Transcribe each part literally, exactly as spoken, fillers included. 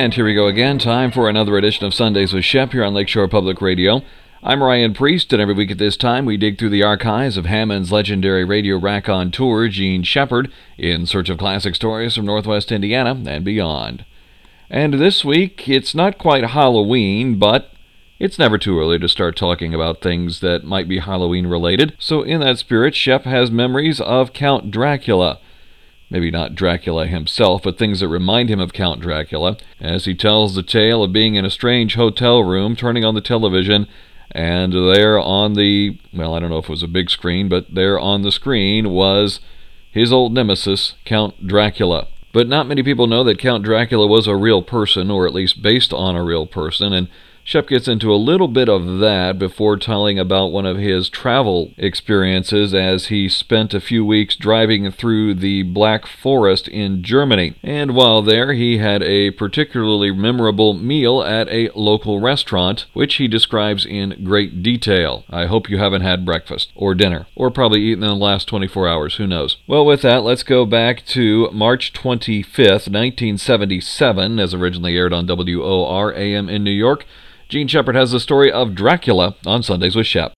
And here we go again, time for another edition of Sundays with Shep here on Lakeshore Public Radio. I'm Ryan Priest, and every week at this time we dig through the archives of Hammond's legendary radio raconteur, Jean Shepherd, in search of classic stories from Northwest Indiana and beyond. And this week, it's not quite Halloween, but it's never too early to start talking about things that might be Halloween-related. So in that spirit, Shep has memories of Count Dracula. Maybe not Dracula himself, but things that remind him of Count Dracula, as he tells the tale of being in a strange hotel room, turning on the television, and there on the, well, I don't know if it was a big screen, but there on the screen was his old nemesis, Count Dracula. But not many people know that Count Dracula was a real person, or at least based on a real person, and Shep gets into a little bit of that before telling about one of his travel experiences as he spent a few weeks driving through the Black Forest in Germany. And while there, he had a particularly memorable meal at a local restaurant, which he describes in great detail. I hope you haven't had breakfast, or dinner, or probably eaten in the last twenty-four hours, who knows. Well, with that, let's go back to March twenty-fifth, nineteen seventy-seven, as originally aired on W O R A M in New York. Jean Shepherd has the story of Dracula on Sundays with Shep.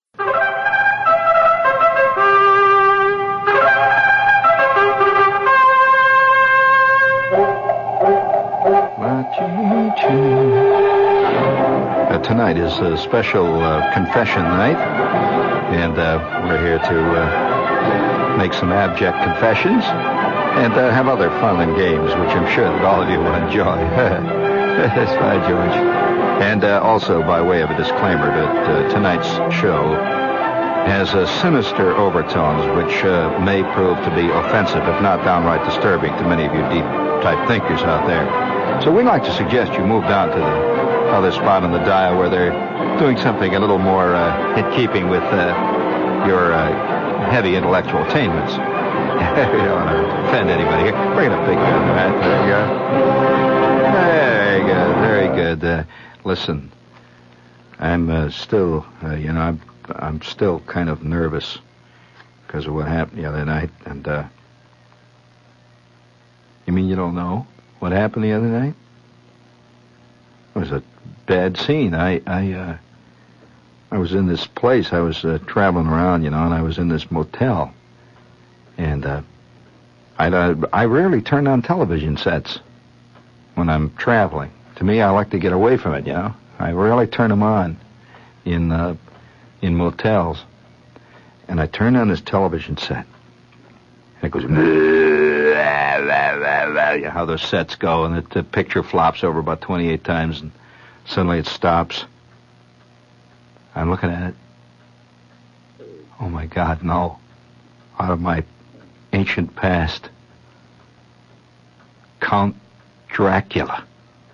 Uh, tonight is a special uh, confession night, and uh, we're here to uh, make some abject confessions and uh, have other fun and games, which I'm sure that all of you will enjoy. That's fine, George. And uh, also, by way of a disclaimer, that uh, tonight's show has uh, sinister overtones, which uh, may prove to be offensive, if not downright disturbing, to many of you deep-type thinkers out there. So we'd like to suggest you move down to the other spot on the dial where they're doing something a little more uh, in keeping with uh, your uh, heavy intellectual attainments. We don't want to offend anybody here. Bring it up big gun, right? There you go. Very good, very good. Uh, Listen, I'm uh, still, uh, you know, I'm, I'm still kind of nervous because of what happened the other night. And, uh, you mean you don't know what happened the other night? It was a bad scene. I, I, uh, I was in this place. I was uh, traveling around, you know, and I was in this motel. And, uh, I, uh, I rarely turn on television sets when I'm traveling. To me, I like to get away from it, you know. I rarely turn them on in uh, in motels. And I turned on this television set. And it goes, blah, blah, blah, blah, you know, how those sets go, and it, the picture flops over about twenty-eight times, and suddenly it stops. I'm looking at it. Oh, my God, no. Out of my ancient past. Count Dracula.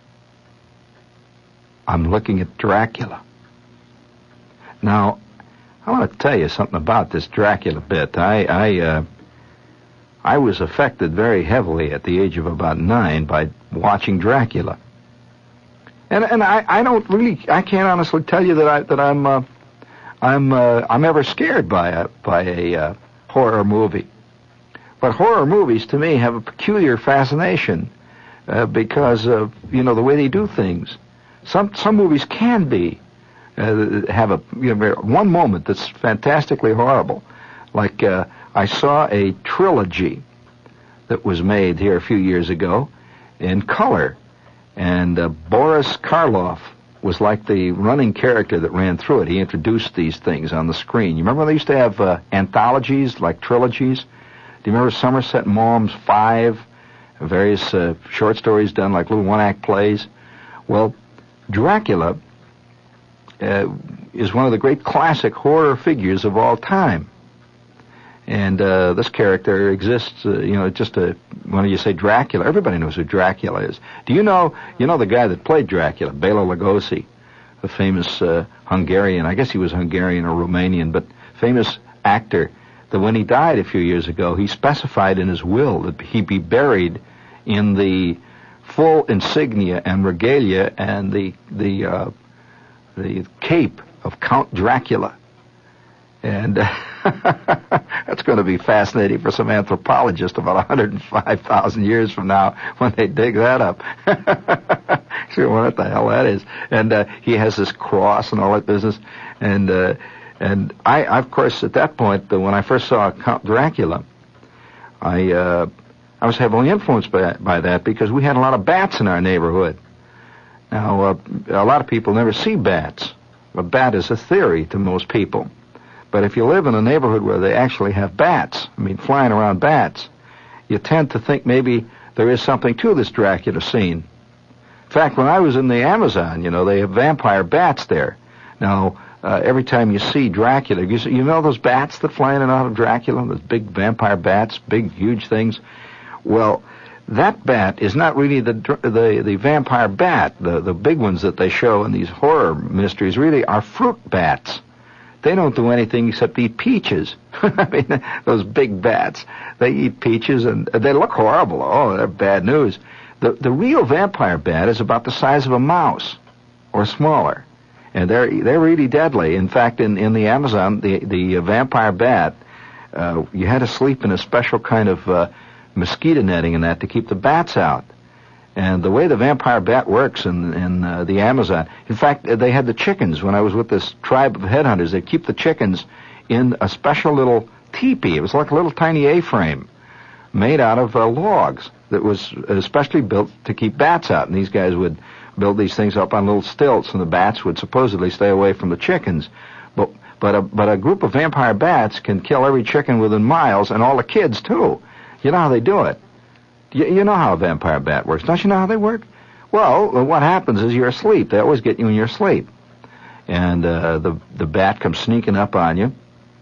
I'm looking at Dracula. Now, I want to tell you something about this Dracula bit. I I, uh, I was affected very heavily at the age of about nine by watching Dracula, and and I, I don't really I can't honestly tell you that I that I'm uh, I'm uh, I'm ever scared by a by a uh, horror movie, but horror movies to me have a peculiar fascination uh, because of you know the way they do things. Some some movies can be uh, have a you know, one moment that's fantastically horrible. Like uh, I saw a trilogy that was made here a few years ago in color, and uh, Boris Karloff was like the running character that ran through it. He introduced these things on the screen. You remember when they used to have uh, anthologies like trilogies? Do you remember Somerset Maugham's Five? Various uh, short stories done like little one-act plays. Well, Dracula uh, is one of the great classic horror figures of all time. And uh, this character exists, uh, you know, just a, when you say Dracula, everybody knows who Dracula is. Do you know, you know the guy that played Dracula, Bela Lugosi, the famous uh, Hungarian, I guess he was Hungarian or Romanian, but famous actor, that when he died a few years ago, he specified in his will that he be buried in the full insignia and regalia and the the uh, the cape of Count Dracula. And uh, That's going to be fascinating for some anthropologist about one hundred five thousand years from now when they dig that up. See what the hell that is. And uh, he has this cross and all that business. And uh, and I, I, of course, at that point, uh, when I first saw Count Dracula, I uh, I was heavily influenced by, by that because we had a lot of bats in our neighborhood. Now, uh, a lot of people never see bats. A bat is a theory to most people. But if you live in a neighborhood where they actually have bats, I mean, flying around bats, you tend to think maybe there is something to this Dracula scene. In fact, when I was in the Amazon, you know, they have vampire bats there. Now, uh, every time you see Dracula, you, see, you know those bats that fly in and out of Dracula, those big vampire bats, big, huge things? Well, that bat is not really the the, the vampire bat. The, the big ones that they show in these horror mysteries really are fruit bats. They don't do anything except eat peaches. I mean, those big bats, they eat peaches and they look horrible. Oh, they're bad news. The the real vampire bat is about the size of a mouse or smaller. And they're they're really deadly. In fact, in, in the Amazon, the, the uh, vampire bat, uh, you had to sleep in a special kind of uh, mosquito netting and that to keep the bats out. And the way the vampire bat works in, in uh, the Amazon, in fact, they had the chickens. When I was with this tribe of headhunters, they'd keep the chickens in a special little teepee. It was like a little tiny A-frame made out of uh, logs that was especially built to keep bats out. And these guys would build these things up on little stilts, and the bats would supposedly stay away from the chickens. But but a, but a group of vampire bats can kill every chicken within miles, and all the kids, too. You know how they do it. You, you know how a vampire bat works. Don't you know how they work? Well, what happens is you're asleep. They always get you in your sleep. And uh, the, the bat comes sneaking up on you,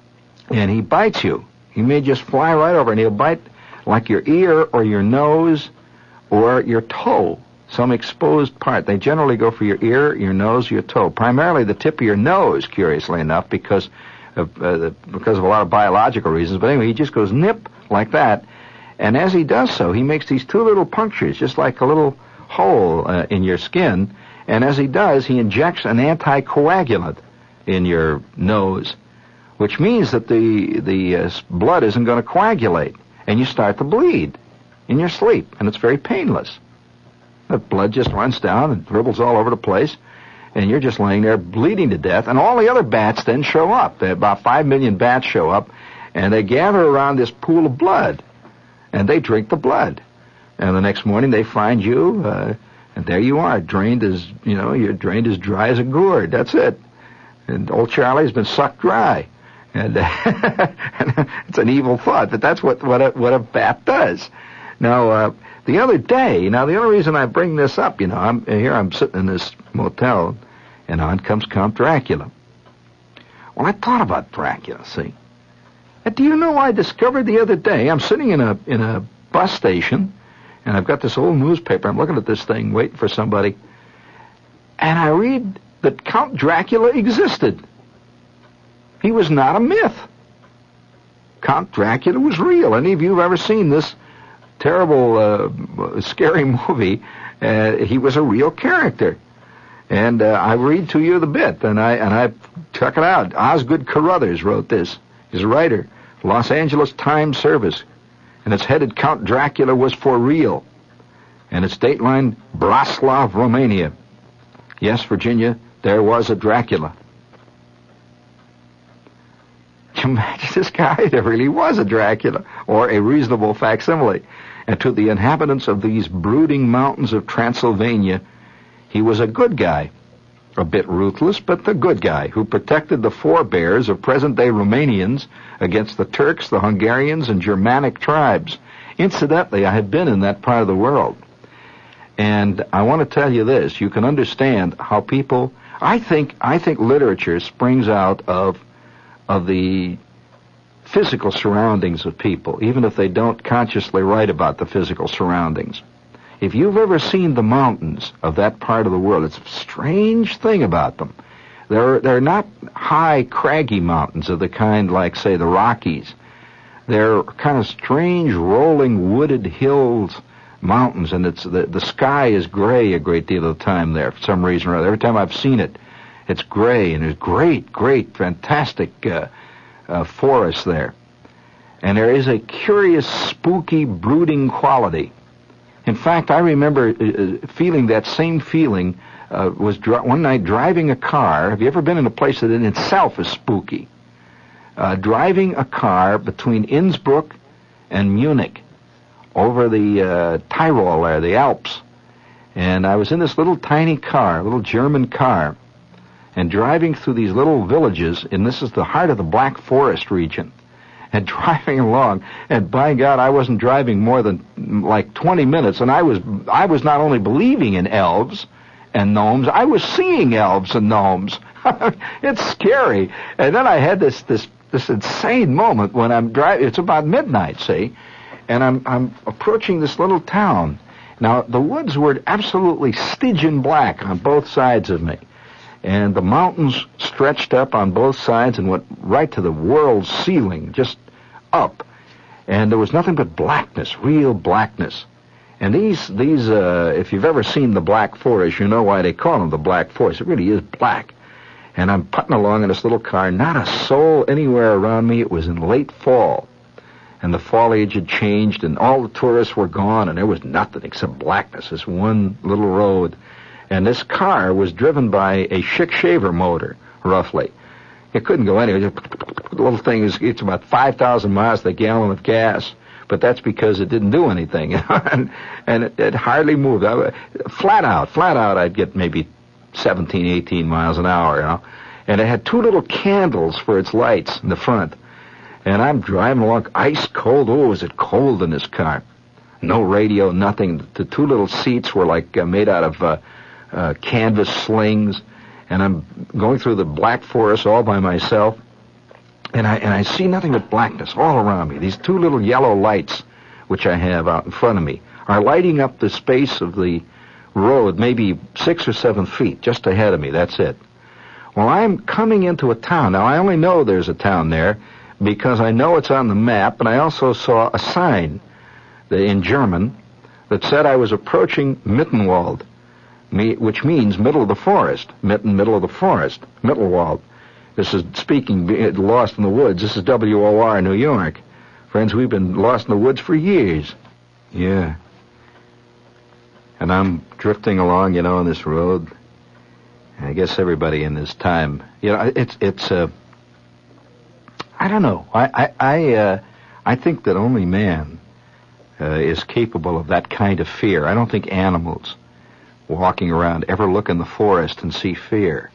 and he bites you. He may just fly right over, and he'll bite like your ear or your nose or your toe, some exposed part. They generally go for your ear, your nose, your toe. Primarily the tip of your nose, curiously enough, because of, uh, because of a lot of biological reasons. But anyway, he just goes nip like that. And as he does so, he makes these two little punctures, just like a little hole uh, in your skin. And as he does, he injects an anticoagulant in your nose, which means that the the uh, blood isn't going to coagulate, and you start to bleed in your sleep, and it's very painless. The blood just runs down and dribbles all over the place, and you're just laying there bleeding to death. And all the other bats then show up. About five million bats show up, and they gather around this pool of blood. And they drink the blood. And the next morning they find you, uh, and there you are, drained as, you know, you're drained as dry as a gourd. That's it. And old Charlie's been sucked dry. And uh, it's an evil thought, but that's what, what, a, what a bat does. Now, uh, the other day, now the only reason I bring this up, you know, I'm here I'm sitting in this motel, and on comes Count Dracula. Well, I thought about Dracula, see. Do you know, I discovered the other day, I'm sitting in a in a bus station, and I've got this old newspaper. I'm looking at this thing, waiting for somebody, and I read that Count Dracula existed. He was not a myth. Count Dracula was real. Any of you have ever seen this terrible, uh, scary movie? Uh, he was a real character. And uh, I read to you the bit, and I and I check it out. Osgood Carruthers wrote this. He's a writer. Los Angeles Times Service, and it's headed Count Dracula was for real, and its dateline Braslav, Romania. Yes, Virginia, there was a Dracula. Can you imagine this guy? There really was a Dracula, or a reasonable facsimile. And to the inhabitants of these brooding mountains of Transylvania, he was a good guy. A bit ruthless, but the good guy who protected the forebears of present-day Romanians against the Turks, the Hungarians, and Germanic tribes. Incidentally, I have been in that part of the world. And I want to tell you this. You can understand how people... I think I think literature springs out of, of the physical surroundings of people, even if they don't consciously write about the physical surroundings. If you've ever seen the mountains of that part of the world, it's a strange thing about them. They're, they're not high, craggy mountains of the kind like, say, the Rockies. They're kind of strange, rolling, wooded hills, mountains, and it's the, the sky is gray a great deal of the time there for some reason or other. Every time I've seen it, it's gray, and there's great, great, fantastic uh, uh, forest there. And there is a curious, spooky, brooding quality. In fact, I remember uh, feeling that same feeling uh, was dri- one night driving a car. Have you ever been in a place that in itself is spooky? Uh, driving a car between Innsbruck and Munich over the uh, Tyrol there, the Alps. And I was in this little tiny car, little German car, and driving through these little villages, and this is the heart of the Black Forest region, and driving along, and by God, I wasn't driving more than like twenty minutes, and I was I was not only believing in elves and gnomes, I was seeing elves and gnomes. It's scary. And then I had this this this insane moment when I'm driving. It's about midnight, see, and I'm I'm approaching this little town. Now the woods were absolutely Stygian black on both sides of me. And the mountains stretched up on both sides and went right to the world's ceiling, just up. And there was nothing but blackness, real blackness. And these, these, uh, if you've ever seen the Black Forest, you know why they call them the Black Forest. It really is black. And I'm putting along in this little car, not a soul anywhere around me. It was in late fall. And the foliage had changed, and all the tourists were gone, and there was nothing except blackness, this one little road. And this car was driven by a Schick Shaver motor, roughly. It couldn't go anywhere. The little thing is, it's about five thousand miles to the gallon of gas, but that's because it didn't do anything. and and it, it hardly moved. I, flat out, flat out, I'd get maybe seventeen, eighteen miles an hour, you know. And it had two little candles for its lights in the front. And I'm driving along, ice cold. Oh, was it cold in this car? No radio, nothing. The two little seats were like uh, made out of... Uh, Uh, canvas slings, and I'm going through the Black Forest all by myself, and I and I see nothing but blackness all around me. These two little yellow lights, which I have out in front of me, are lighting up the space of the road, maybe six or seven feet, just ahead of me. That's it. Well, I'm coming into a town. Now, I only know there's a town there because I know it's on the map, and I also saw a sign in German that said I was approaching Mittenwald, Me, which means middle of the forest. Mitten, middle of the forest. Mittelwald. This is speaking, Lost in the Woods. This is W O R, New York. Friends, we've been lost in the woods for years. Yeah. And I'm drifting along, you know, on this road. I guess everybody in this time, you know, it's, it's, uh, I don't know. I, I, I, uh, I think that only man, uh, is capable of that kind of fear. I don't think animals walking around ever look in the forest and see fear.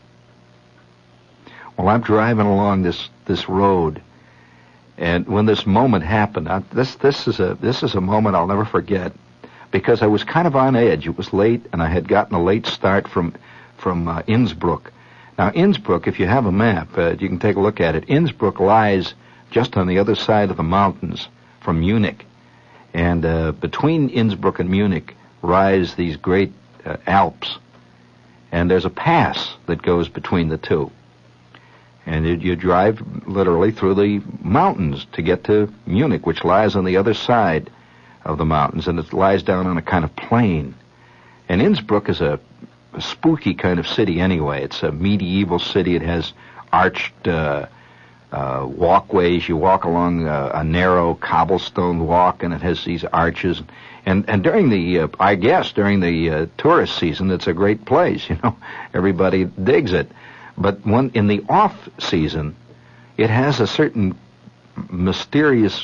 Well, I'm driving along this this road, and when this moment happened, I, this this is a this is a moment I'll never forget, because I was kind of on edge. It was late, and I had gotten a late start from from uh, Innsbruck. Now, Innsbruck, if you have a map, uh, you can take a look at it. Innsbruck lies just on the other side of the mountains from Munich, and uh, between Innsbruck and Munich rise these great Uh, Alps, and there's a pass that goes between the two, and it, you drive literally through the mountains to get to Munich, which lies on the other side of the mountains, and it lies down on a kind of plain. And Innsbruck is a, a spooky kind of city anyway. It's a medieval city. It has arched uh, uh, walkways. You walk along a, a narrow cobblestone walk, and it has these arches. And and during the, uh, I guess, during the uh, tourist season, it's a great place, you know. Everybody digs it. But when in the off season, it has a certain mysterious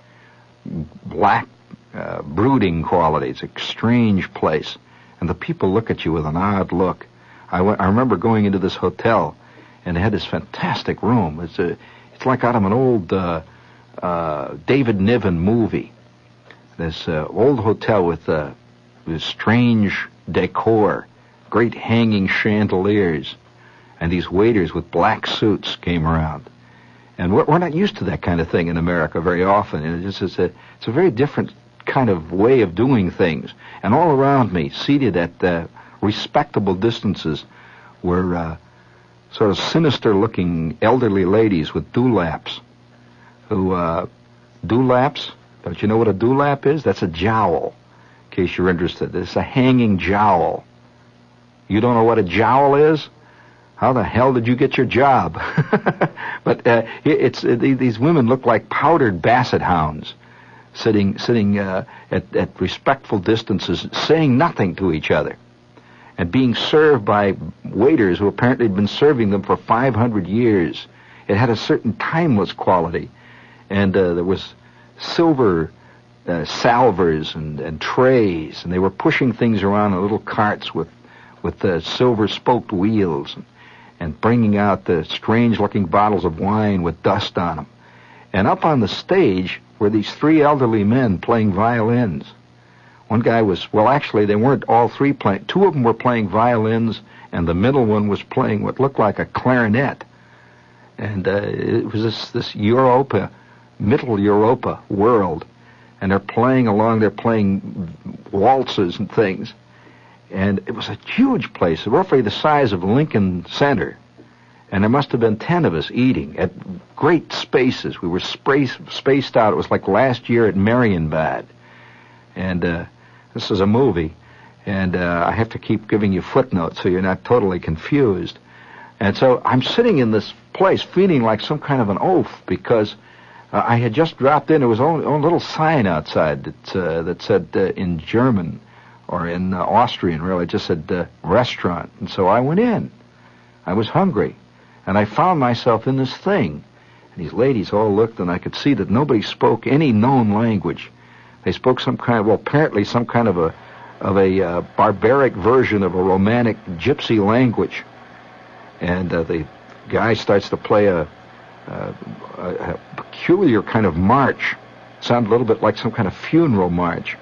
black uh, brooding quality. It's a strange place. And the people look at you with an odd look. I, w- I remember going into this hotel, and they had this fantastic room. It's a, it's like out of an old uh, uh, David Niven movie. This uh, old hotel with uh, this strange decor, great hanging chandeliers, and these waiters with black suits came around. And we're, we're not used to that kind of thing in America very often. And it's, just, it's, a, it's a very different kind of way of doing things. And all around me, seated at uh, respectable distances, were uh, sort of sinister-looking elderly ladies with dewlaps. Who, uh, dewlaps? Don't you know what a dewlap is? That's a jowl, in case you're interested. It's a hanging jowl. You don't know what a jowl is? how the hell did you get your job? But uh, it's uh, these women look like powdered basset hounds, sitting sitting uh, at, at respectful distances, saying nothing to each other, and being served by waiters who apparently had been serving them for five hundred years. It had a certain timeless quality, and uh, there was silver uh, salvers and, and trays, and they were pushing things around in little carts with with uh, silver-spoked wheels, and, and bringing out the strange-looking bottles of wine with dust on them. And up on the stage were these three elderly men playing violins. One guy was, well, actually, they weren't all three playing. Two of them were playing violins, and the middle one was playing what looked like a clarinet. And uh, it was this, this Europa, Middle Europa world. And they're playing along, they're playing waltzes and things. And it was a huge place, roughly the size of Lincoln Center. And there must have been ten of us eating at great spaces. We were spaced, spaced out. It was like last year at Marienbad. And uh, this is a movie. And uh, I have to keep giving you footnotes so you're not totally confused. And so I'm sitting in this place feeling like some kind of an oaf because uh, I had just dropped in. There was only a little sign outside that, uh, that said uh, in German or in uh, Austrian, really, it just said uh, restaurant. And so I went in. I was hungry. And I found myself in this thing. And these ladies all looked, and I could see that nobody spoke any known language. They spoke some kind of, well, apparently some kind of a of a uh, barbaric version of a romantic gypsy language. And uh, the guy starts to play a, a, a peculiar kind of march. Sounded a little bit like some kind of funeral march.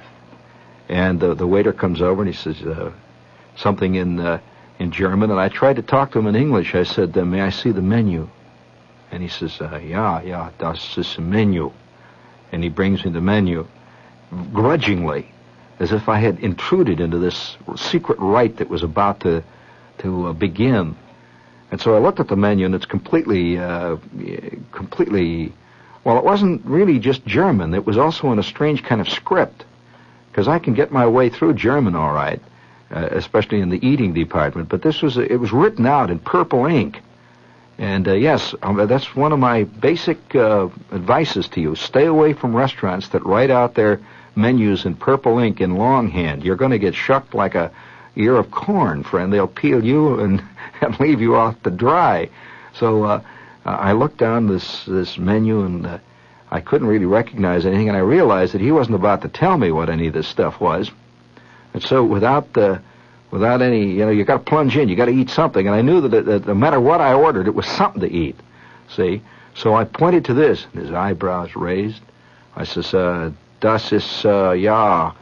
And uh, the waiter comes over and he says uh, something in uh, in German. And I tried to talk to him in English. I said, uh, may I see the menu? And he says, uh, ja, ja, das ist a menu. And he brings me the menu, grudgingly, as if I had intruded into this secret rite that was about to to uh, begin. And so I looked at the menu, and it's completely, uh, completely, well, it wasn't really just German. It was also in a strange kind of script, because I can get my way through German all right, uh, especially in the eating department. But this was, it was written out in purple ink. And uh, yes, um, that's one of my basic uh, advices to you. Stay away from restaurants that write out their menus in purple ink in longhand. You're going to get shucked like a ear of corn, friend. They'll peel you and, and leave you off to dry. So uh, I looked down this this menu, and uh, I couldn't really recognize anything, and I realized that he wasn't about to tell me what any of this stuff was. And so without uh, without any, you know, you got to plunge in, you got to eat something, and I knew that, that no matter what I ordered, it was something to eat. See? So I pointed to this, and his eyebrows raised. I says, uh, das ist, uh, ja,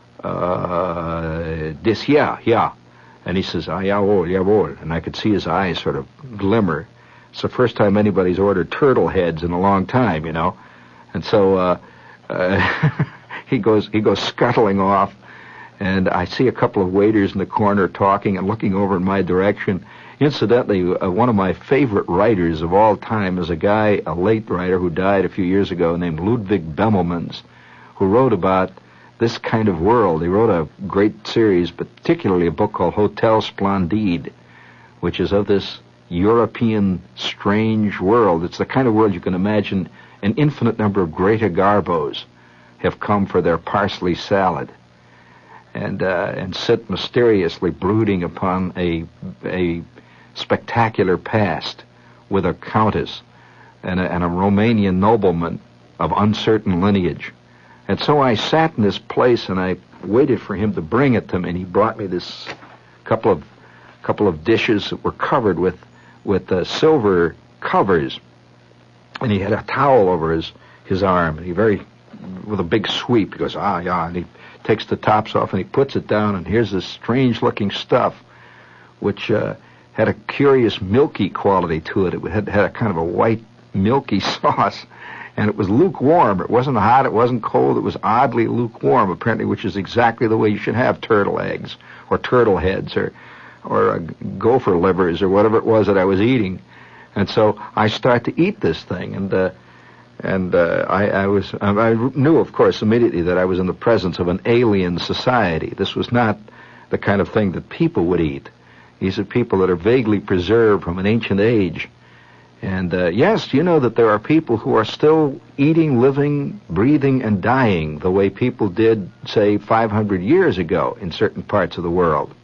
Uh, this, yeah, yeah. And he says, ah, jawohl, jawohl. And I could see his eyes sort of glimmer. It's the first time anybody's ordered turtle heads in a long time, you know. And so uh, uh, he goes he goes scuttling off, and I see a couple of waiters in the corner talking and looking over in my direction. Incidentally, uh, one of my favorite writers of all time is a guy, a late writer who died a few years ago named Ludwig Bemelmans, who wrote about this kind of world. He wrote a great series, particularly a book called Hotel Splendide, which is of this European strange world. It's the kind of world you can imagine an infinite number of Greta Garbos have come for their parsley salad and uh, and sit mysteriously brooding upon a a spectacular past with a countess and a, and a Romanian nobleman of uncertain lineage. And so I sat in this place, and I waited for him to bring it to me. And he brought me this couple of couple of dishes that were covered with with uh, silver covers, and he had a towel over his his arm. And he very, with a big sweep, he goes, ah, yeah, and he takes the tops off and he puts it down. And here's this strange-looking stuff, which uh, had a curious milky quality to it. It had had a kind of a white milky sauce. And it was lukewarm. It wasn't hot. It wasn't cold. It was oddly lukewarm, apparently, which is exactly the way you should have turtle eggs or turtle heads or or uh, gopher livers or whatever it was that I was eating. And so I start to eat this thing, and uh, and uh, I, I was I knew, of course, immediately that I was in the presence of an alien society. This was not the kind of thing that people would eat These are people that are vaguely preserved from an ancient age. And uh, yes, you know that there are people who are still eating, living, breathing, and dying the way people did, say, five hundred years ago in certain parts of the world.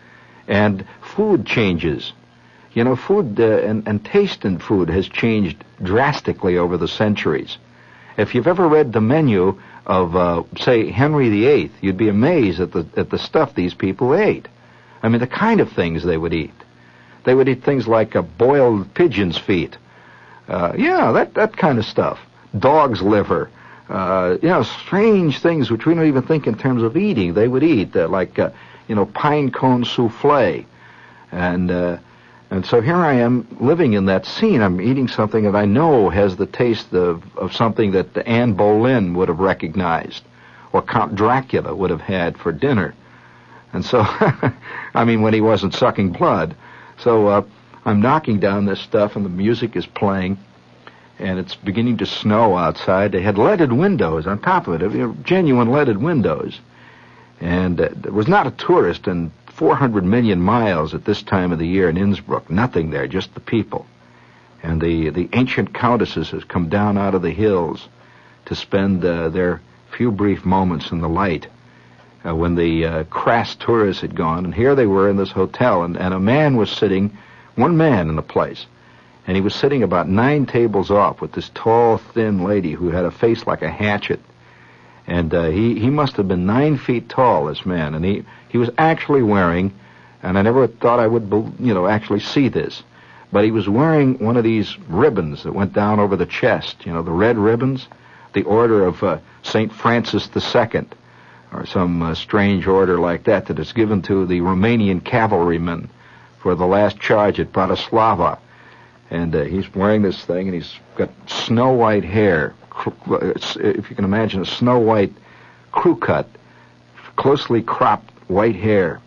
And food changes. You know, food uh, and, and taste in food has changed drastically over the centuries. If you've ever read the menu of, uh, say, Henry the Eighth, you'd be amazed at the at the stuff these people ate. I mean, the kind of things they would eat. They would eat things like a boiled pigeon's feet. Uh, yeah, that, that kind of stuff. Dog's liver. Uh, you know, strange things which we don't even think in terms of eating. They would eat, uh, like, uh, you know, pine cone souffle. And, uh, and so here I am living in that scene. I'm eating something that I know has the taste of, of something that Anne Boleyn would have recognized, or Count Dracula would have had for dinner. And so, I mean, when he wasn't sucking blood. So uh, I'm knocking down this stuff, and the music is playing, and it's beginning to snow outside. They had leaded windows on top of it, you know, genuine leaded windows. And uh, there was not a tourist in four hundred million miles at this time of the year in Innsbruck. Nothing there, just the people. And the, the ancient countesses has come down out of the hills to spend uh, their few brief moments in the light. Uh, when the uh, crass tourists had gone, and here they were in this hotel, and, and a man was sitting, one man in the place, and he was sitting about nine tables off with this tall, thin lady who had a face like a hatchet, and uh, he, he must have been nine feet tall, this man, and he, he was actually wearing, and I never thought I would, you know, actually see this, but he was wearing one of these ribbons that went down over the chest, you know, the red ribbons, the Order of uh, Saint Francis the Second, or some uh, strange order like that that is given to the Romanian cavalrymen for the last charge at Bratislava. And uh, he's wearing this thing, and he's got snow-white hair. If you can imagine a snow-white crew cut, closely cropped white hair.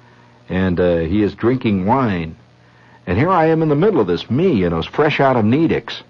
And uh, he is drinking wine. And here I am in the middle of this, me, you know, fresh out of Nidix.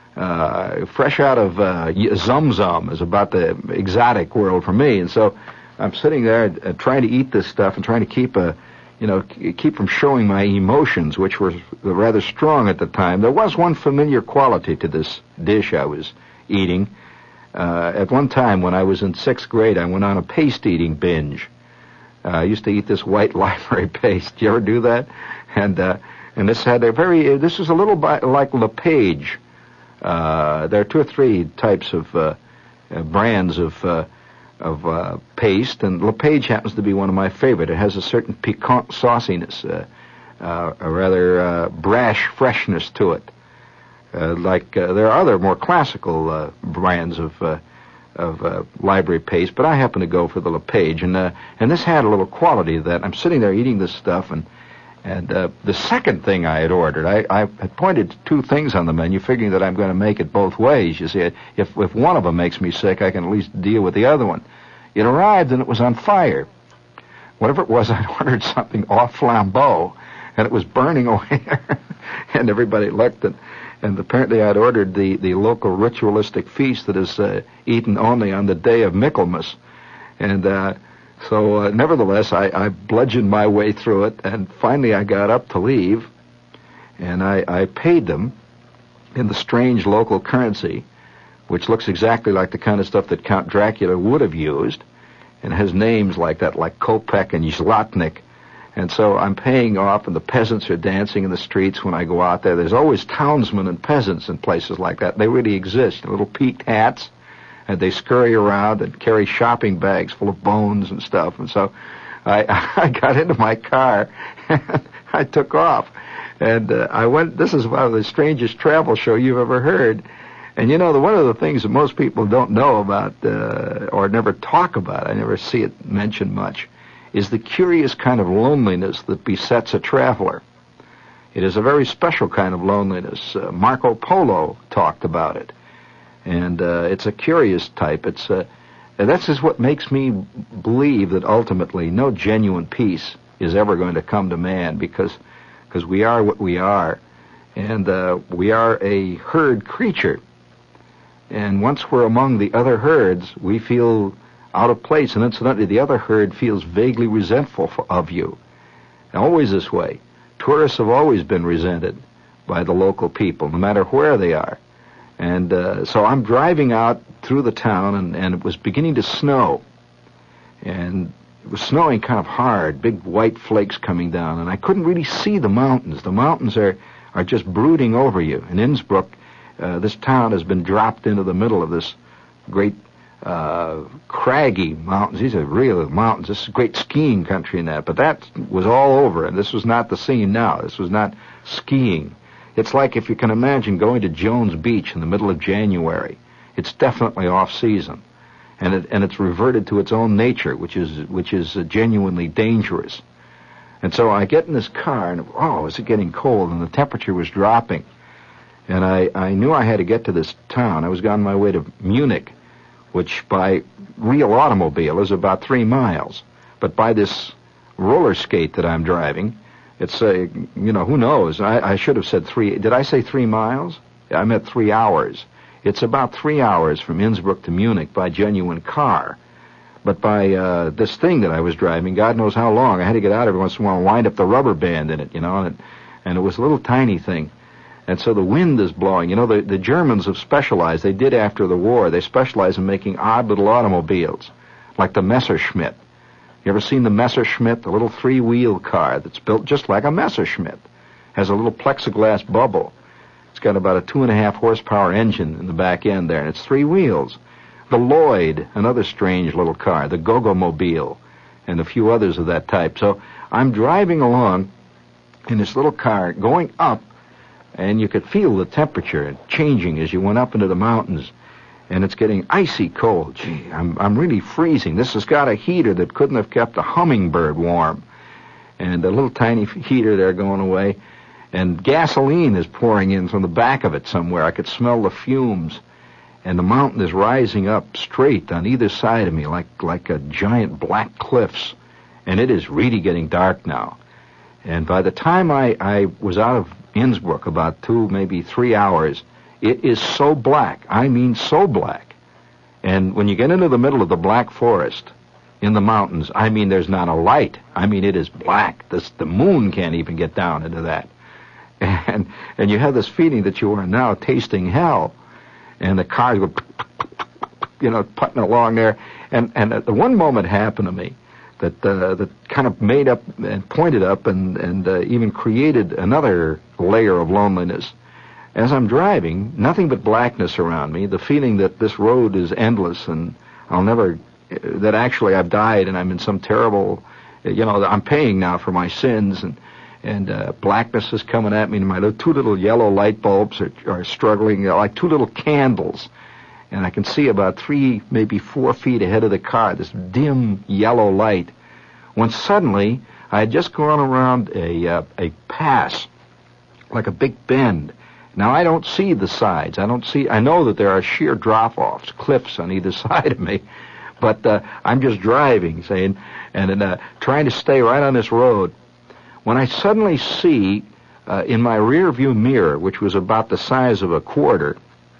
Uh, fresh out of uh, Zum Zum is about the exotic world for me, and so I'm sitting there uh, trying to eat this stuff and trying to keep a, you know, keep from showing my emotions, which were rather strong at the time. There was one familiar quality to this dish I was eating. Uh, at one time, when I was in sixth grade, I went on a paste eating binge. Uh, I used to eat this white library paste. Did you ever do that? And uh, and this had a very. This is a little bi- like LePage. Uh, there are two or three types of uh, uh, brands of uh, of uh, paste, and LePage happens to be one of my favorite. It has a certain piquant sauciness, uh, uh, a rather uh, brash freshness to it. Uh, like uh, there are other more classical uh, brands of uh, of uh, library paste, but I happen to go for the LePage, and uh, and this had a little quality of that. I'm sitting there eating this stuff, and. And uh, the second thing I had ordered, I, I had pointed to two things on the menu, figuring that I'm going to make it both ways. You see, if if one of them makes me sick, I can at least deal with the other one. It arrived, and it was on fire. Whatever it was, I'd ordered something off flambeau, and it was burning away. And everybody looked, and, and apparently I'd ordered the, the local ritualistic feast that is uh, eaten only on the day of Michaelmas. And... Uh, So, uh, nevertheless, I, I bludgeoned my way through it, and finally I got up to leave, and I, I paid them in the strange local currency, which looks exactly like the kind of stuff that Count Dracula would have used, and has names like that, like Kopek and Zlotnik. And so I'm paying off, and the peasants are dancing in the streets when I go out there. There's always townsmen and peasants in places like that. They really exist, little peaked hats. And they scurry around and carry shopping bags full of bones and stuff. And so I, I got into my car and I took off. And uh, I went, this is one of the strangest travel show you've ever heard. And you know, the, one of the things that most people don't know about uh, or never talk about, I never see it mentioned much, is the curious kind of loneliness that besets a traveler. It is a very special kind of loneliness. Uh, Marco Polo talked about it. And uh, it's a curious type. It's uh, and that's just what makes me believe that ultimately no genuine peace is ever going to come to man, because because we are what we are, and uh, we are a herd creature. And once we're among the other herds, we feel out of place, and incidentally, the other herd feels vaguely resentful for, of you. Always this way. tourists have always been resented by the local people, no matter where they are. And uh, so I'm driving out through the town, and, and it was beginning to snow. And it was snowing kind of hard, big white flakes coming down, and I couldn't really see the mountains. The mountains are, are just brooding over you. In Innsbruck, uh, this town has been dropped into the middle of this great uh, craggy mountains. These are real mountains. This is great skiing country and that, but that was all over, and this was not the scene now. This was not skiing. It's like if you can imagine going to Jones Beach in the middle of January. It's definitely off-season, and it, and it's reverted to its own nature, which is which is uh, genuinely dangerous. And so I get in this car, and oh, is it getting cold, and the temperature was dropping. And I, I knew I had to get to this town. I was on my way to Munich, which by real automobile is about three miles. But by this roller skate that I'm driving, it's, uh, you know, who knows? I, I should have said three. Did I say three miles? I meant three hours. It's about three hours from Innsbruck to Munich by genuine car. But by uh, this thing that I was driving, God knows how long. I had to get out every once in a while and wind up the rubber band in it, you know, and, and it was a little tiny thing. And so the wind is blowing. You know, the, the Germans have specialized. They did after the war. They specialized in making odd little automobiles, like the Messerschmitt. You ever seen the Messerschmitt, the little three-wheel car that's built just like a Messerschmitt? Has a little plexiglass bubble. It's got about a two-and-a-half horsepower engine in the back end there, and it's three wheels. The Lloyd, another strange little car, the Gogomobile, and a few others of that type. So I'm driving along in this little car, going up, and you could feel the temperature changing as you went up into the mountains. And it's getting icy cold. Gee, I'm I'm really freezing. This has got a heater that couldn't have kept a hummingbird warm. And a little tiny heater there going away. And gasoline is pouring in from the back of it somewhere. I could smell the fumes. And the mountain is rising up straight on either side of me like, like a giant black cliffs. And it is really getting dark now. And by the time I, I was out of Innsbruck, about two, maybe three hours, it is so black. I mean so black. And when you get into the middle of the Black Forest in the mountains, I mean there's not a light. I mean it is black. This, the moon can't even get down into that. And and you have this feeling that you are now tasting hell. And the cars go, you know, putting along there. And and the one moment happened to me that uh, that kind of made up and pointed up and, and uh, even created another layer of loneliness. As I'm driving, nothing but blackness around me, the feeling that this road is endless and I'll never, that actually I've died and I'm in some terrible, you know, I'm paying now for my sins, and and uh, blackness is coming at me, and my little, two little yellow light bulbs are, are struggling, they're like two little candles, and I can see about three, maybe four feet ahead of the car, this dim yellow light, when suddenly I had just gone around a uh, a pass, like a big bend. Now, I don't see the sides. I don't see, I know that there are sheer drop-offs, cliffs on either side of me, but uh, I'm just driving, saying, and uh, trying to stay right on this road. When I suddenly see uh, in my rear view mirror, which was about the size of a quarter,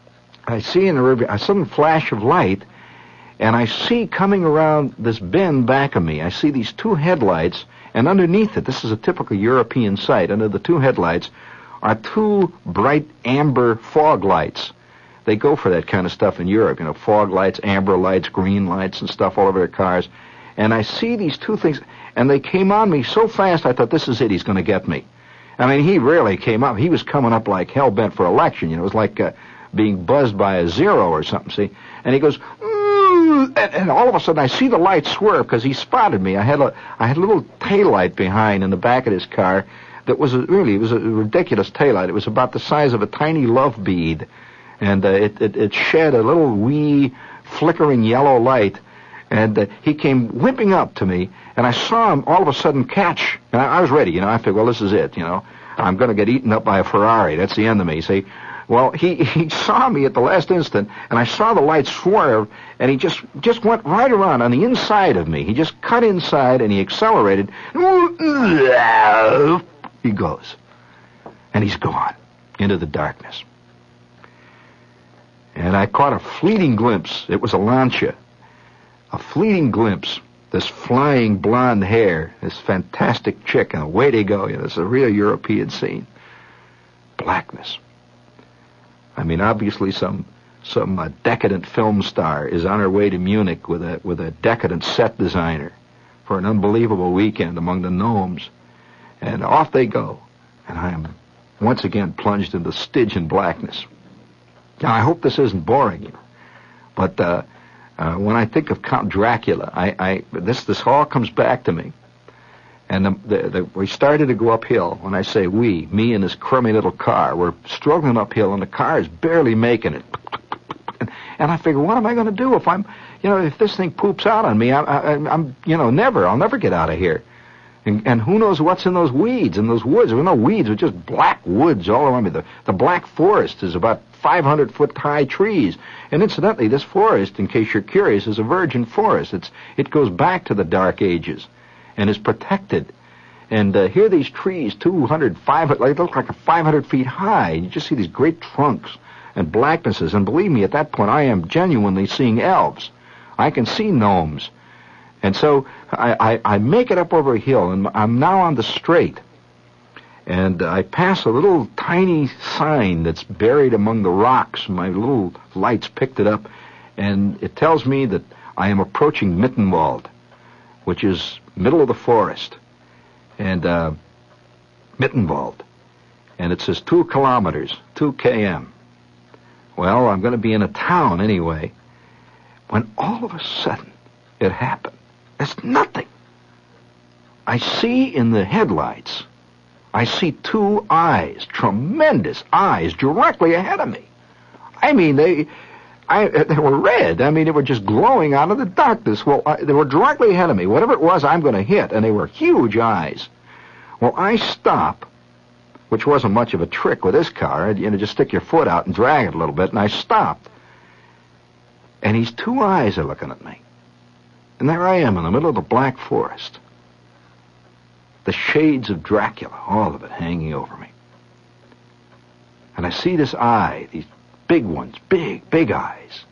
I see in the rear view a sudden flash of light, and I see coming around this bend back of me, I see these two headlights, and underneath it, this is a typical European sight, under the two headlights are two bright amber fog lights. They go for that kind of stuff in Europe, you know, fog lights, amber lights, green lights and stuff all over their cars. And I see these two things, and they came on me so fast I thought, this is it, he's going to get me. I mean, he really came up. He was coming up like hell-bent for election, you know, it was like uh, being buzzed by a zero or something, see? And he goes, mm, and, and all of a sudden I see the light swerve because he spotted me. I had a, I had a little taillight behind in the back of his car. That was a, really, it was a ridiculous taillight. It was about the size of a tiny love bead, and uh, it, it it shed a little wee flickering yellow light, and uh, he came whipping up to me, and I saw him all of a sudden catch, and I, I was ready, you know, I figured, well, this is it, you know, I'm going to get eaten up by a Ferrari, that's the end of me, see. Well, he, he saw me at the last instant, and I saw the light swerve, and he just, just went right around on the inside of me. He just cut inside, and he accelerated. He goes, and he's gone into the darkness. And I caught a fleeting glimpse. It was a Lancia. A fleeting glimpse this flying blonde hair, this fantastic chick, and away they go. You know, it's a real European scene. Blackness. I mean, obviously some some uh, decadent film star is on her way to Munich with a with a decadent set designer for an unbelievable weekend among the gnomes. And off they go. And I am once again plunged into Stygian blackness. Now, I hope this isn't boring you, but uh, uh, when I think of Count Dracula, I, I this this all comes back to me. And the, the, the, we started to go uphill. When I say we, me and this crummy little car, we're struggling uphill, and the car is barely making it. And I figure, what am I going to do if I'm, you know, if this thing poops out on me? I, I, I'm, you know, never. I'll never get out of here. And, and who knows what's in those weeds, in those woods. There were no weeds. It was just black woods all around me. The, the Black Forest is about five hundred foot high trees. And incidentally, this forest, in case you're curious, is a virgin forest. It's It goes back to the Dark Ages and is protected. And uh, here these trees, two hundred, five hundred, like, they look like five hundred feet high. You just see these great trunks and blacknesses. And believe me, at that point, I am genuinely seeing elves. I can see gnomes. And so I, I, I make it up over a hill, and I'm now on the straight. And I pass a little tiny sign that's buried among the rocks. My little lights picked it up, and it tells me that I am approaching Mittenwald, which is middle of the forest. And uh, Mittenwald. And it says two kilometers, two kilometers. Well, I'm going to be in a town anyway, when all of a sudden it happened. It's nothing. I see in the headlights, I see two eyes, tremendous eyes, directly ahead of me. I mean, they I, they were red. I mean, they were just glowing out of the darkness. Well, I, they were directly ahead of me. Whatever it was, I'm going to hit, and they were huge eyes. Well, I stop, which wasn't much of a trick with this car. You know, just stick your foot out and drag it a little bit, and I stopped. And these two eyes are looking at me. And there I am in the middle of the Black Forest. The shades of Dracula, all of it hanging over me. And I see this eye, these big ones, big, big eyes.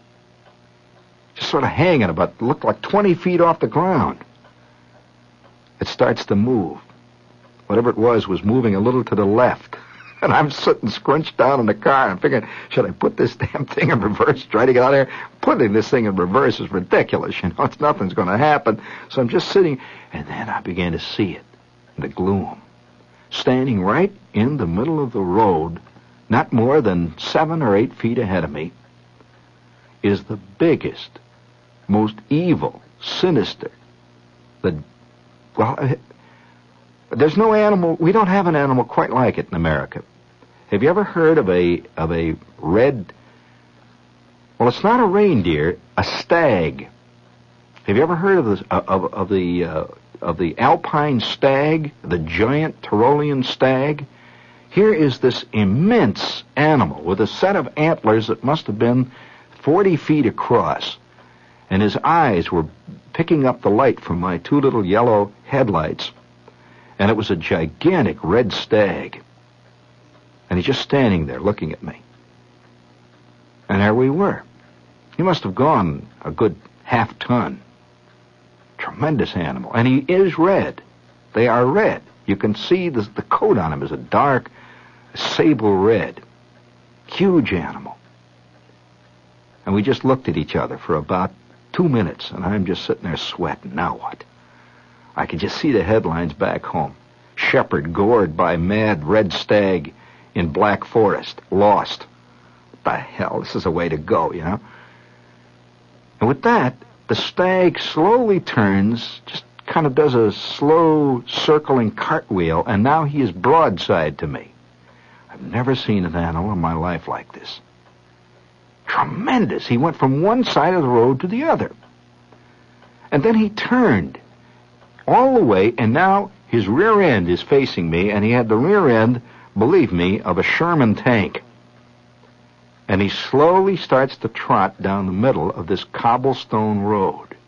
Just sort of hanging about, looked like twenty feet off the ground. It starts to move. Whatever it was was moving a little to the left. And I'm sitting scrunched down in the car. I'm thinking, should I put this damn thing in reverse, try to get out of there? Putting this thing in reverse is ridiculous. You know, it's nothing's going to happen. So I'm just sitting, and then I began to see it in the gloom. Standing right in the middle of the road, not more than seven or eight feet ahead of me, is the biggest, most evil, sinister, the, well, there's no animal, we don't have an animal quite like it in America. Have you ever heard of a of a red, well, it's not a reindeer, a stag. Have you ever heard of the, of, of the, uh, of the alpine stag, the giant Tyrolean stag? Here is this immense animal with a set of antlers that must have been forty feet across. And his eyes were picking up the light from my two little yellow headlights. And it was a gigantic red stag. And he's just standing there looking at me. And there we were. He must have gone a good half ton. Tremendous animal. And he is red. They are red. You can see the, the coat on him is a dark sable red. Huge animal. And we just looked at each other for about two minutes, and I'm just sitting there sweating. Now what? I could just see the headlines back home. Shepherd gored by mad red stag in Black Forest. Lost. What the hell? This is a way to go, you know? And with that, the stag slowly turns, just kind of does a slow circling cartwheel, and now he is broadside to me. I've never seen an animal in my life like this. Tremendous. He went from one side of the road to the other. And then he turned all the way, and now his rear end is facing me, and he had the rear end, believe me, of a Sherman tank. And he slowly starts to trot down the middle of this cobblestone road.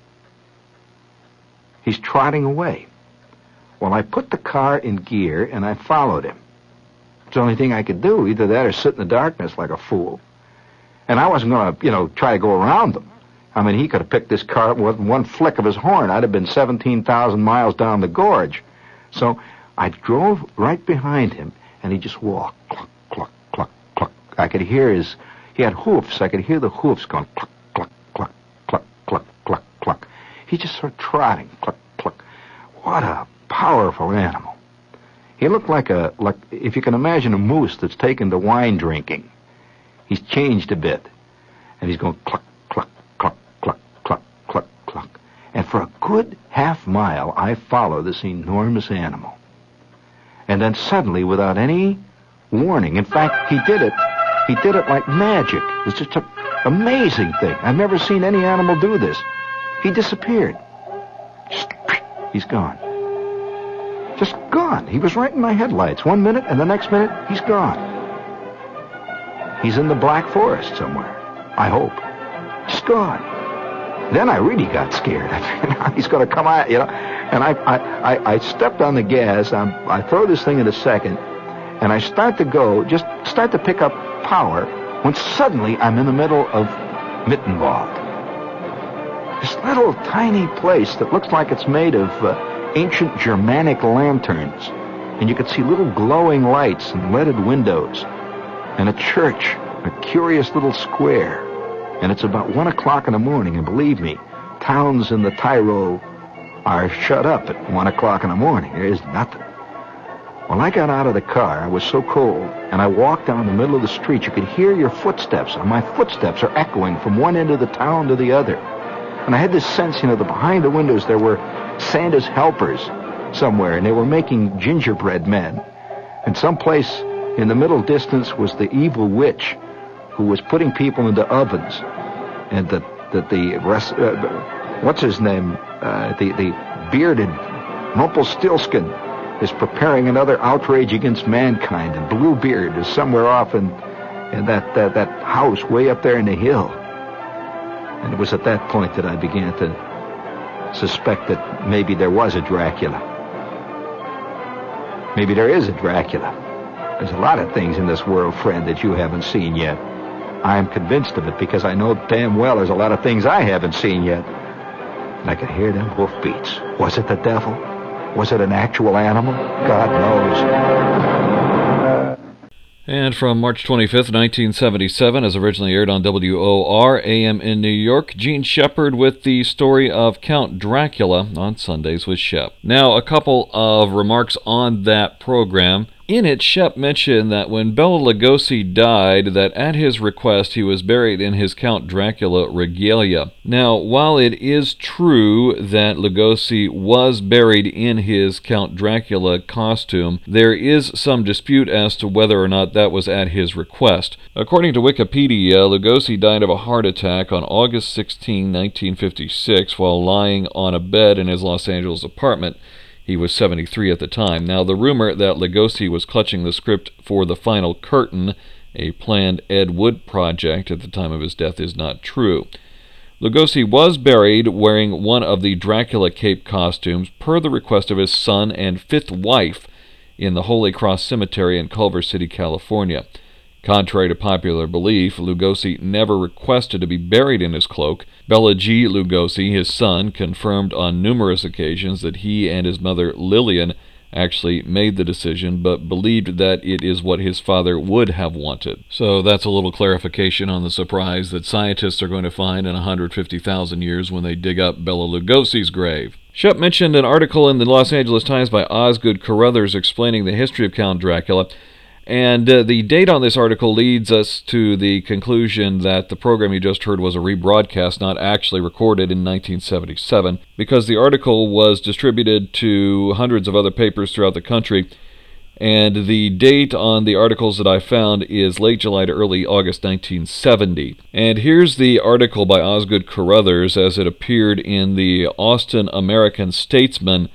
He's trotting away. Well, I put the car in gear, and I followed him. It's the only thing I could do, either that or sit in the darkness like a fool. And I wasn't going to, you know, try to go around them. I mean, he could have picked this car up with one flick of his horn. I'd have been seventeen thousand miles down the gorge. So I drove right behind him, and he just walked, cluck, cluck, cluck, cluck. I could hear his, he had hoofs. I could hear the hoofs going cluck, cluck, cluck, cluck, cluck, cluck, cluck. He just started trotting, cluck, cluck. What a powerful animal. He looked like a, like, if you can imagine a moose that's taken to wine drinking. He's changed a bit, and he's going cluck, cluck, cluck, cluck, cluck, cluck, cluck. And for a good half mile, I follow this enormous animal. And then suddenly, without any warning, in fact, he did it, he did it like magic. It's just an amazing thing. I've never seen any animal do this. He disappeared. Just, he's gone. Just gone. He was right in my headlights. One minute, and the next minute, he's gone. He's in the Black Forest somewhere, I hope. Just gone. Then I really got scared. He's going to come out, you know. And I, I, I, I stepped on the gas. I'm, I throw this thing in a second, and I start to go, just start to pick up power, when suddenly I'm in the middle of Mittenwald. This little tiny place that looks like it's made of uh, ancient Germanic lanterns. And you could see little glowing lights and leaded windows. And a church, a curious little square. And it's about one o'clock in the morning, and believe me, towns in the Tyrol are shut up at one o'clock in the morning. There is nothing. When I got out of the car, I was so cold, and I walked down the middle of the street. You could hear your footsteps, and my footsteps are echoing from one end of the town to the other. And I had this sense, you know, that behind the windows there were Santa's helpers somewhere, and they were making gingerbread men. And someplace in the middle distance was the evil witch who was putting people into ovens, and that that the rest, uh, what's his name, uh, the the bearded Rumpelstiltskin is preparing another outrage against mankind, and Bluebeard is somewhere off in in that that that house way up there in the hill. And it was at that point that I began to suspect that maybe there was a Dracula. Maybe there is a Dracula. There's a lot of things in this world, friend, that you haven't seen yet. I am convinced of it because I know damn well there's a lot of things I haven't seen yet. And I could hear them hoof beats. Was it the devil? Was it an actual animal? God knows. And from March twenty-fifth, nineteen seventy-seven, as originally aired on W O R A M in New York, Gene Shepard with the story of Count Dracula on Sundays with Shep. Now, a couple of remarks on that program. In it, Shep mentioned that when Bela Lugosi died, that at his request he was buried in his Count Dracula regalia. Now, while it is true that Lugosi was buried in his Count Dracula costume, there is some dispute as to whether or not that was at his request. According to Wikipedia, Lugosi died of a heart attack on August sixteenth, nineteen fifty-six, while lying on a bed in his Los Angeles apartment. He was seventy-three at the time. Now, the rumor that Lugosi was clutching the script for The Final Curtain, a planned Ed Wood project at the time of his death, is not true. Lugosi was buried wearing one of the Dracula cape costumes per the request of his son and fifth wife in the Holy Cross Cemetery in Culver City, California. Contrary to popular belief, Lugosi never requested to be buried in his cloak. Bela G. Lugosi, his son, confirmed on numerous occasions that he and his mother Lillian actually made the decision, but believed that it is what his father would have wanted. So that's a little clarification on the surprise that scientists are going to find in one hundred fifty thousand years when they dig up Bela Lugosi's grave. Shep mentioned an article in the Los Angeles Times by Osgood Carruthers explaining the history of Count Dracula. And uh, the date on this article leads us to the conclusion that the program you just heard was a rebroadcast, not actually recorded in nineteen seventy-seven, because the article was distributed to hundreds of other papers throughout the country, and the date on the articles that I found is late July to early August nineteen seventy. And here's the article by Osgood Carruthers as it appeared in the Austin American Statesman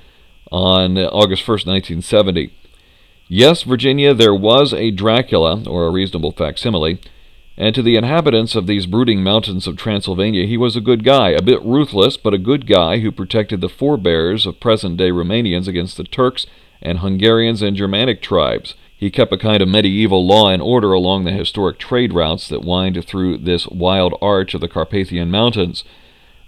on August first, nineteen seventy. Yes, Virginia, there was a Dracula, or a reasonable facsimile, and to the inhabitants of these brooding mountains of Transylvania he was a good guy, a bit ruthless, but a good guy who protected the forebears of present-day Romanians against the Turks and Hungarians and Germanic tribes. He kept a kind of medieval law and order along the historic trade routes that wind through this wild arch of the Carpathian Mountains.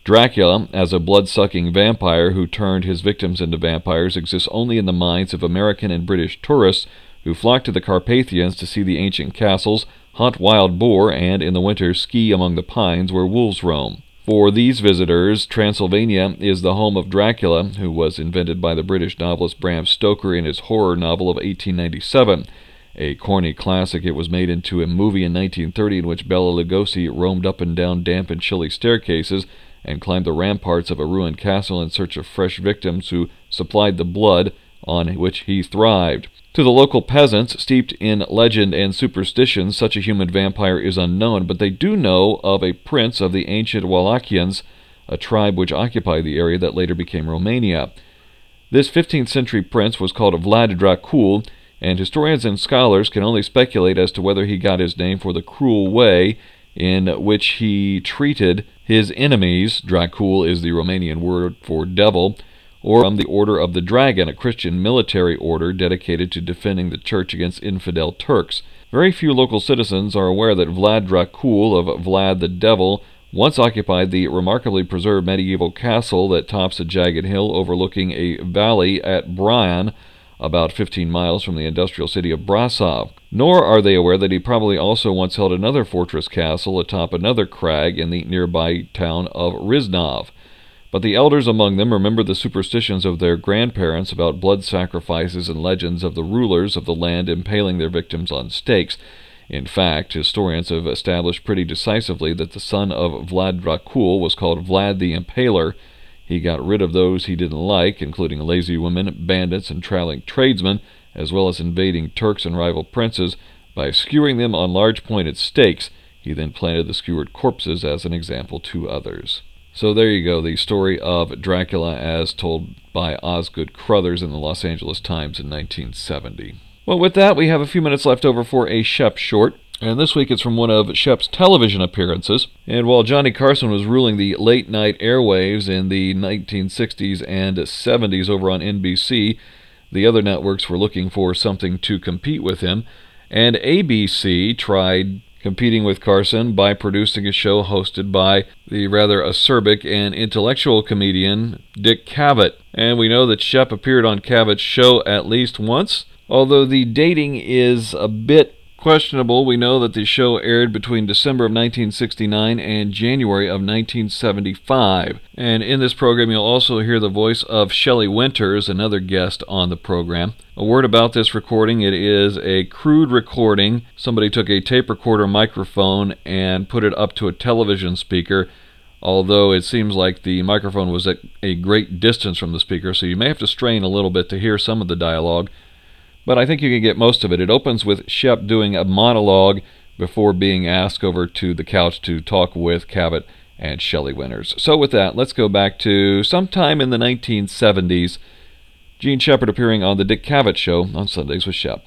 Dracula, as a blood-sucking vampire who turned his victims into vampires, exists only in the minds of American and British tourists who flock to the Carpathians to see the ancient castles, hunt wild boar, and in the winter ski among the pines where wolves roam. For these visitors, Transylvania is the home of Dracula, who was invented by the British novelist Bram Stoker in his horror novel of eighteen ninety-seven. A corny classic, it was made into a movie in nineteen thirty in which Bela Lugosi roamed up and down damp and chilly staircases and climbed the ramparts of a ruined castle in search of fresh victims who supplied the blood on which he thrived. To the local peasants, steeped in legend and superstition, such a human vampire is unknown, but they do know of a prince of the ancient Wallachians, a tribe which occupied the area that later became Romania. This fifteenth century prince was called Vlad Dracul, and historians and scholars can only speculate as to whether he got his name for the cruel way in which he treated his enemies. Dracul is the Romanian word for devil, or from the Order of the Dragon, a Christian military order dedicated to defending the church against infidel Turks. Very few local citizens are aware that Vlad Dracul of Vlad the Devil once occupied the remarkably preserved medieval castle that tops a jagged hill overlooking a valley at Bryan, about fifteen miles from the industrial city of Brasov. Nor are they aware that he probably also once held another fortress castle atop another crag in the nearby town of Riznov. But the elders among them remember the superstitions of their grandparents about blood sacrifices and legends of the rulers of the land impaling their victims on stakes. In fact, historians have established pretty decisively that the son of Vlad Dracul was called Vlad the Impaler. He got rid of those he didn't like, including lazy women, bandits, and traveling tradesmen, as well as invading Turks and rival princes, by skewering them on large pointed stakes. He then planted the skewered corpses as an example to others. So there you go, the story of Dracula as told by Osgood Crothers in the Los Angeles Times in nineteen seventy. Well, with that, we have a few minutes left over for a Shep short. And this week it's from one of Shep's television appearances. And while Johnny Carson was ruling the late-night airwaves in the nineteen sixties and seventies over on N B C, the other networks were looking for something to compete with him. And A B C tried competing with Carson by producing a show hosted by the rather acerbic and intellectual comedian Dick Cavett. And we know that Shep appeared on Cavett's show at least once. Although the dating is a bit questionable, we know that the show aired between December of nineteen sixty-nine and January of nineteen seventy-five. And in this program, you'll also hear the voice of Shelley Winters, another guest on the program. A word about this recording: it is a crude recording. Somebody took a tape recorder microphone and put it up to a television speaker, although it seems like the microphone was at a great distance from the speaker, so you may have to strain a little bit to hear some of the dialogue. But I think you can get most of it. It opens with Shep doing a monologue before being asked over to the couch to talk with Cavett and Shelley Winters. So with that, let's go back to sometime in the nineteen seventies. Gene Shepard appearing on the Dick Cavett Show on Sundays with Shep.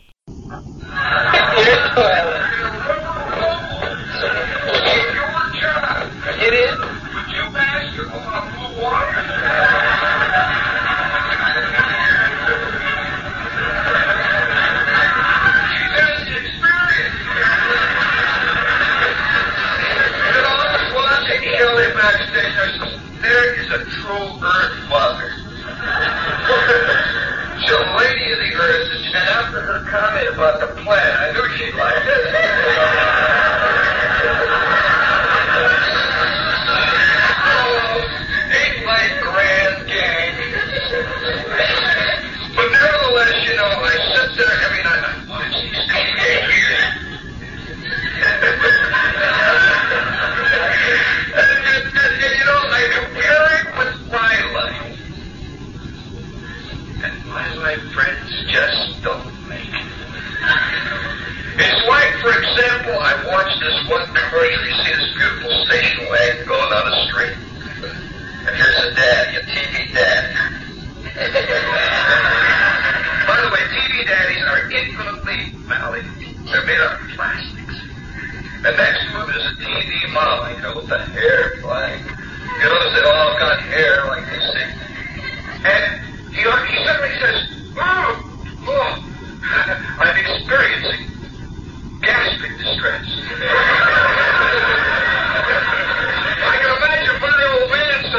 It is? There is a true Earth mother. She's a lady of the Earth, and after her comment about the plan, I knew she'd like it. Oh, ain't my grand gang. But nevertheless, you know, I sit there every night and I watch these people here. You know, I compare it with my life. And my life, friends, just don't make it. It's like, for example, I watched this one commercial. You see this beautiful station wagon going down the street. And here's a daddy, a T V daddy. By the way, T V daddies are infinitely malleable. They're made out of plastics. And next to him is a T V mom, you know, with the hair flying. You notice they all got hair like they say. And he, he suddenly says, oh, oh, I'm experiencing gastric distress. I can imagine funny old man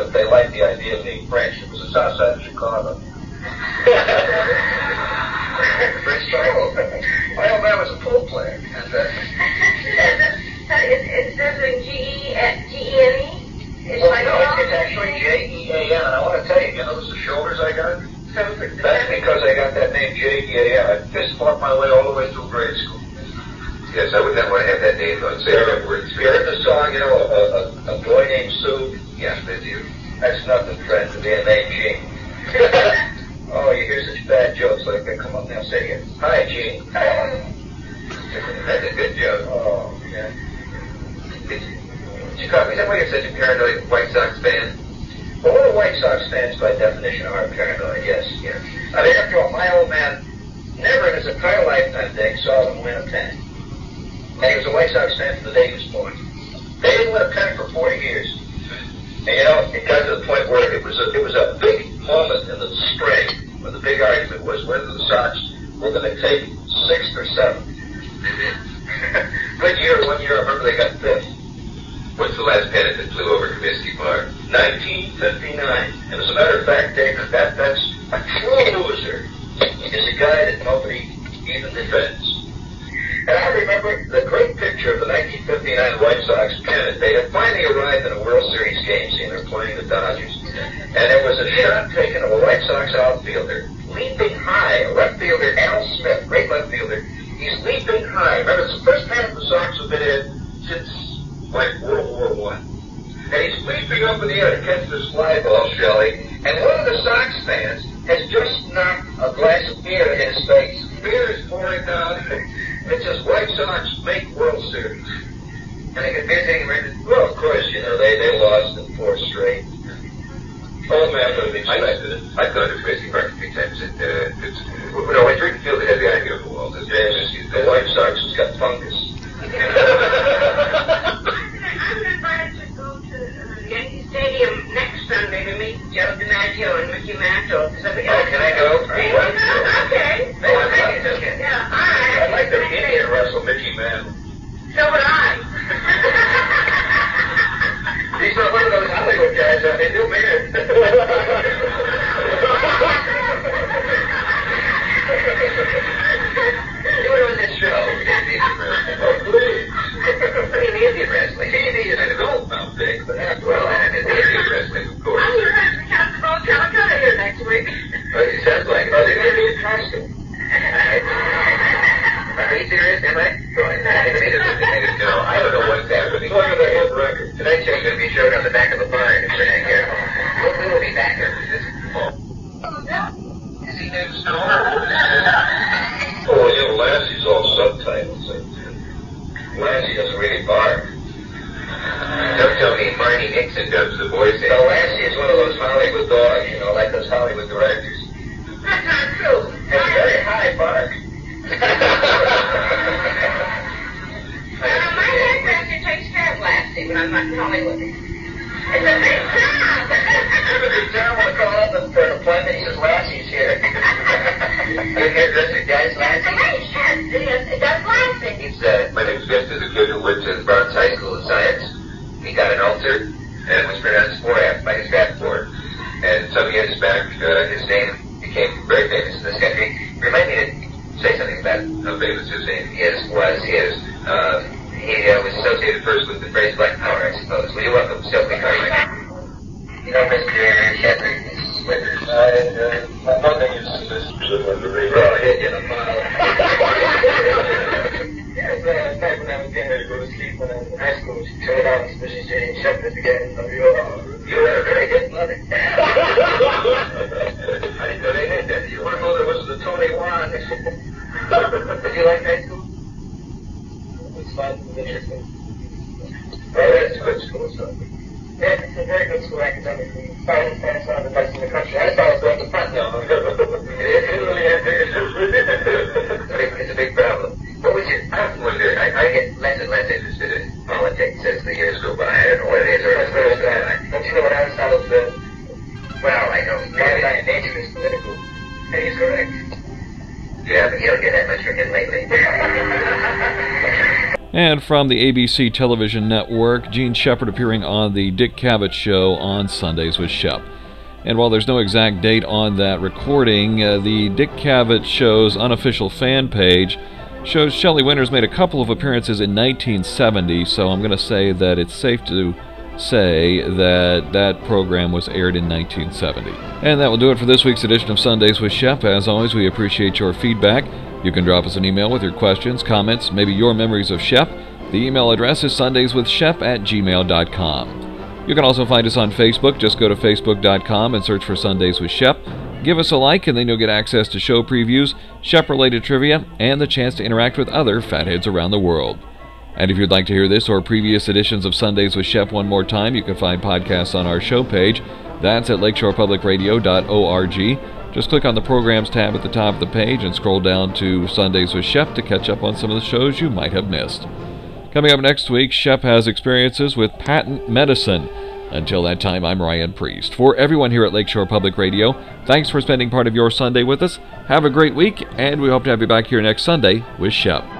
but they liked the idea of being French. It was the south side of Chicago. French style. My old man was a pool player. And, uh, Is this in G E N E? Well, no, it's actually J E A N, and I want to tell you, you notice the shoulders I got? That's because I got that name J E A N. I fist fought my way all the way through grade school. Yes, I would not want to have that name on. Say that word. You heard the song, you know, a, a, a boy named Sue? Yes, did you? That's nothing, friend, to be a name Gene. Oh, you hear such bad jokes like that. Come up now, say it. Hi, Gene. That's a good joke. Oh, yeah. Chicago, is that why you're such a paranoid White Sox fan? Well, all the White Sox fans, by definition, are paranoid, yes, yes. I mean, after all, my old man never in his entire lifetime, Dick, saw them win a pennant. And he was a White Sox fan from the day he was born. They didn't win a pennant for forty years. And, you know, it got to the point where it was a, it was a big moment in the spring when the big argument was whether the Sox were going to take sixth or seventh. Good year, one year, I remember they got fifth. What's the last pennant that flew over Comiskey Park? nineteen fifty-nine. And as a matter of fact, Dave, that, that's a true loser is a guy that nobody even defends. And I remember the great picture of the nineteen fifty-nine White Sox pennant. They had finally arrived in a World Series game, seeing they're playing the Dodgers. And there was a shot taken of a White Sox outfielder leaping high, a left fielder, Al Smith, great left fielder. He's leaping high. Remember, it's the first pennant the Sox have been in since like World War One. And he's leaping up in the air to catch this fly ball, Shelley. And one of the Sox fans has just knocked a glass of beer in his face. Beer is pouring down. It says, White Sox make World Series. And they get busy and well, of course, you know, they, they lost in four straight. Old man would have expected it. I've gone to Comiskey Park a few times. And, uh, it's, no, I drink field that has the idea of the walls. Yes, the White Sox has got fungus. I'm invited to go to uh, Yankee Stadium next Sunday to meet Joe DiMaggio and Mickey Mantle. Oh, can I go? Okay. No, I'd like to. Yeah, all right. I'd like to Indian wrestle Mickey Mantle. So would I. He's not one of those Hollywood guys out there, do man. Do it on this show. Oh, please. I mean, Indian wrestling. Indian and adult now, Dick, but after all, And it's Indian wrestling, of course. I'm going to have to go to Calcutta here next week. well, it sounds like, are they going to be in costume? Are you serious? Am I? No, I don't know what's happening. Look at the hit record. Tonight's show's going to be showed on the back of the barn if you're not careful. We'll, we'll be back there. Is he next door? Oh, well, you know, Lassie's all subtitles. Lassie doesn't really bark. Don't tell me Barney Nixon does the voice. No, Lassie is one of those Hollywood dogs, you know, like those Hollywood directors. That's not true. It's a very high bark. Uh, my hairdresser takes care of Lassie when I'm not in Hollywood. It's a big job. The town will call up for an appointment. He says, Lassie's here. Your hairdresser does Lassie? Yes, it does Lassie. He's, uh, my name's Vince, is a kid who went to Bronx High School of Science. He got an ulcer, and it was pronounced Sporap by his back board. And some years back, uh, his name became very famous in this country. Remind me to say something about how famous his name is, was, is. Uh, he uh, was associated first with the phrase Black Power, I suppose. Will you welcome Stokely Carmichael? You know, Mister Shepard, Missus Withers, I, uh, my mother used to listen to the radio. Oh, hit you in the mouth. Yes, uh, back when I was getting ready to go to sleep when I was in high school, she turned on Missus Jane Shepard again. You had a very good mother. I didn't know they had that. You want to know there was the Tony Wan? Did you like high school? It was fun. It was interesting. Oh, that's a good school, so. Yeah, it's a very good school academically. Science is one of the best in the country. I thought I was going to front now. It really is. It's a big problem. What was your, I often wonder, I, I get less and less interested in politics as the years go by. I don't know what it is or That's very sad. Don't you know what Aristotle said? Well, I know. Mankind nature is political. And he's correct. Yeah, but you don't get that much from him lately. And from the A B C television network, Gene Shepard appearing on the Dick Cavett Show on Sundays with Shep. And while there's no exact date on that recording, uh, the Dick Cavett Show's unofficial fan page shows Shelley Winters made a couple of appearances in nineteen seventy, so I'm going to say that it's safe to say that that program was aired in nineteen seventy. And that will do it for this week's edition of Sundays with Shep. As always, we appreciate your feedback. You can drop us an email with your questions, comments, maybe your memories of Shep. The email address is sundayswithshep at gmail dot com. You can also find us on Facebook. Just go to facebook dot com and search for Sundays with Shep. Give us a like, and then you'll get access to show previews, Shep-related trivia, and the chance to interact with other fatheads around the world. And if you'd like to hear this or previous editions of Sundays with Shep one more time, you can find podcasts on our show page. That's at lakeshore public radio dot org. Just click on the Programs tab at the top of the page and scroll down to Sundays with Shep to catch up on some of the shows you might have missed. Coming up next week, Shep has experiences with patent medicine. Until that time, I'm Ryan Priest. For everyone here at Lakeshore Public Radio, thanks for spending part of your Sunday with us. Have a great week, and we hope to have you back here next Sunday with Shep.